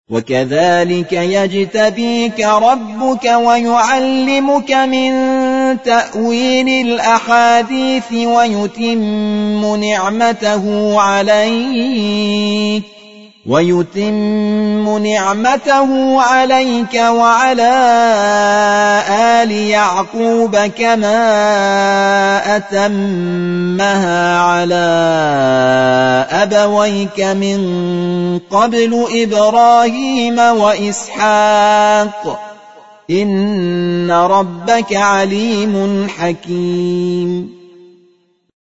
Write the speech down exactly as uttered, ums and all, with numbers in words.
وكذلك يجتبيك ربك ويعلمك من تأويل الأحاديث ويتم نعمته عليك ويتم نعمته عليك وعلى آل يعقوب كما أتمها على أبويك من قبل إبراهيم وإسحاق إن ربك عليم حكيم